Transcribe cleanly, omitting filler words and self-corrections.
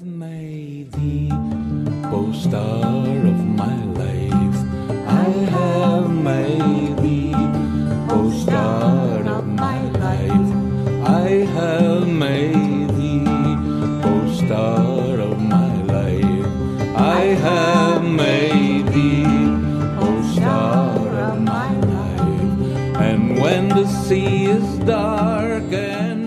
made thee, O star of my life. I have made thee, O star of my life. I have made thee, O star of my life. I have made thee, O star of my life. And when the sea is dark and